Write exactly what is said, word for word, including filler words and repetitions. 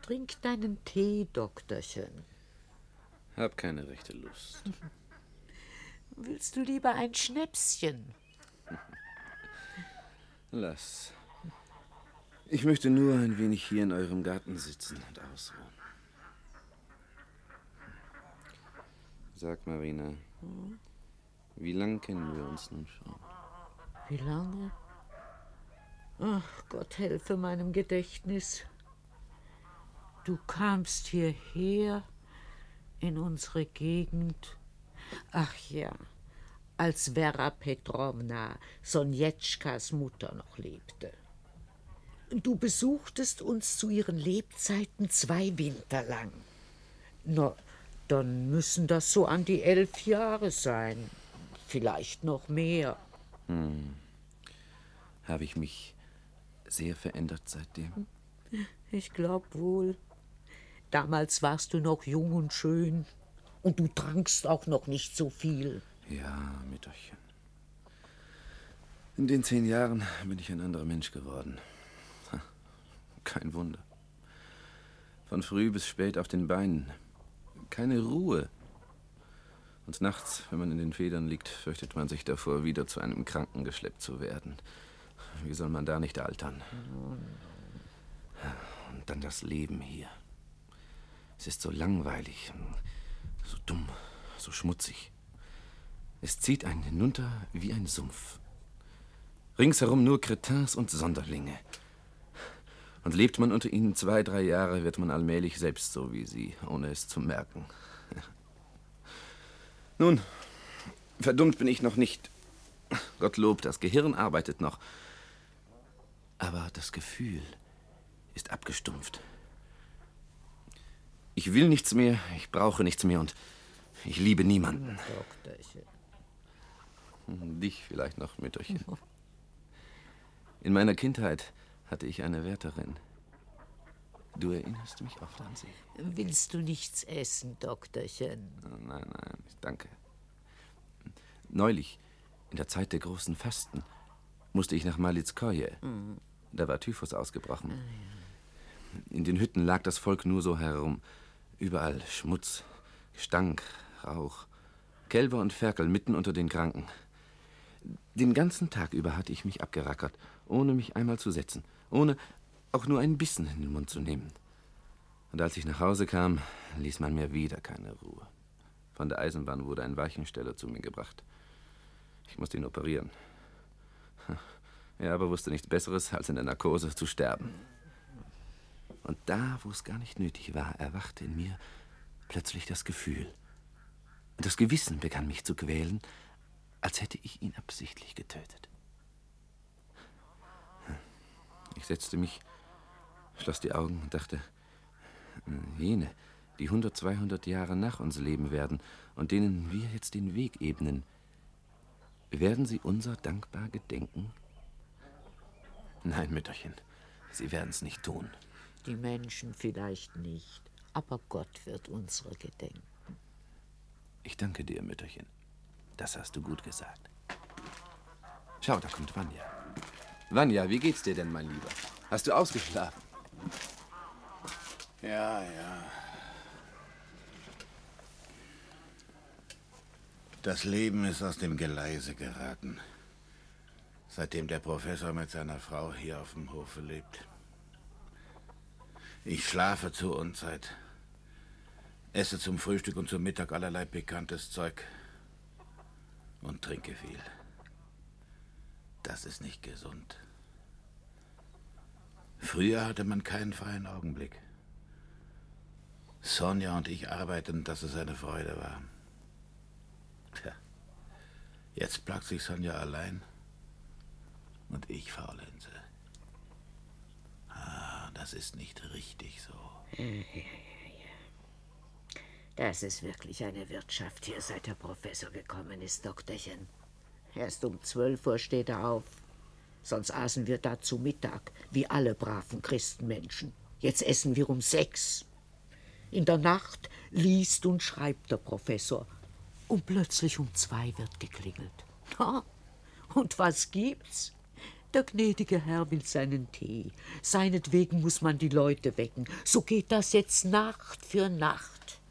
Trink deinen Tee, Doktorchen. Hab keine rechte Lust. Willst du lieber ein Schnäpschen? Lass. Ich möchte nur ein wenig hier in eurem Garten sitzen und ausruhen. Sag, Marina, hm? Wie lange kennen wir uns nun schon? Wie lange? Ach, Gott helfe meinem Gedächtnis. Du kamst hierher in unsere Gegend. Ach ja, als Vera Petrowna, Sonjetschkas Mutter, noch lebte. Du besuchtest uns zu ihren Lebzeiten zwei Winter lang. Na, dann müssen das so an die elf Jahre sein. Vielleicht noch mehr. Hm. Habe ich mich sehr verändert seitdem? Ich glaub wohl. Damals warst du noch jung und schön. Und du trankst auch noch nicht so viel. Ja, Mütterchen. In den zehn Jahren bin ich ein anderer Mensch geworden. Kein Wunder. Von früh bis spät auf den Beinen. Keine Ruhe. Und nachts, wenn man in den Federn liegt, fürchtet man sich davor, wieder zu einem Kranken geschleppt zu werden. Wie soll man da nicht altern? Und dann das Leben hier. Es ist so langweilig, so dumm, so schmutzig. Es zieht einen hinunter wie ein Sumpf. Ringsherum nur Kretins und Sonderlinge. Und lebt man unter ihnen zwei, drei Jahre, wird man allmählich selbst so wie sie, ohne es zu merken. Nun, verdummt bin ich noch nicht. Gottlob, das Gehirn arbeitet noch. Aber das Gefühl ist abgestumpft. Ich will nichts mehr, ich brauche nichts mehr und ich liebe niemanden. Doktorchen. Dich vielleicht noch, Mütterchen. In meiner Kindheit hatte ich eine Wärterin. Du erinnerst mich oft an sie. Willst du nichts essen, Doktorchen? Nein, nein, danke. Neulich, in der Zeit der großen Fasten, musste ich nach Malitskoje. Mhm. Da war Typhus ausgebrochen. Ah, ja. In den Hütten lag das Volk nur so herum. Überall Schmutz, Gestank, Rauch. Kälber und Ferkel mitten unter den Kranken. Den ganzen Tag über hatte ich mich abgerackert, ohne mich einmal zu setzen, ohne auch nur einen Bissen in den Mund zu nehmen. Und als ich nach Hause kam, ließ man mir wieder keine Ruhe. Von der Eisenbahn wurde ein Weichensteller zu mir gebracht. Ich musste ihn operieren. Er aber wusste nichts Besseres, als in der Narkose zu sterben. Und da, wo es gar nicht nötig war, erwachte in mir plötzlich das Gefühl. Und das Gewissen begann mich zu quälen, als hätte ich ihn absichtlich getötet. Ich setzte mich, schloss die Augen und dachte, jene, die hundert, zweihundert Jahre nach uns leben werden und denen wir jetzt den Weg ebnen, werden sie unser dankbar gedenken? Nein, Mütterchen, sie werden es nicht tun. Die Menschen vielleicht nicht, aber Gott wird unsere gedenken. Ich danke dir, Mütterchen. Das hast du gut gesagt. Schau, da kommt Vanya. Vanya, wie geht's dir denn, mein Lieber? Hast du ausgeschlafen? Ja, ja. Das Leben ist aus dem Geleise geraten, seitdem der Professor mit seiner Frau hier auf dem Hofe lebt. Ich schlafe zur Unzeit, esse zum Frühstück und zum Mittag allerlei pikantes Zeug und trinke viel. Das ist nicht gesund. Früher hatte man keinen freien Augenblick. Sonja und ich arbeiteten, dass es eine Freude war. Tja, jetzt plagt sich Sonja allein und ich faulenze. Ah, das ist nicht richtig so. Ja, ja, ja, ja. Das ist wirklich eine Wirtschaft hier, seit der Professor gekommen ist, Doktorchen. Erst um zwölf Uhr steht er auf. Sonst aßen wir da zu Mittag, wie alle braven Christenmenschen. Jetzt essen wir um sechs. In der Nacht liest und schreibt der Professor. Und plötzlich um zwei wird geklingelt. Na, und was gibt's? Der gnädige Herr will seinen Tee. Seinetwegen muss man die Leute wecken. So geht das jetzt Nacht für Nacht.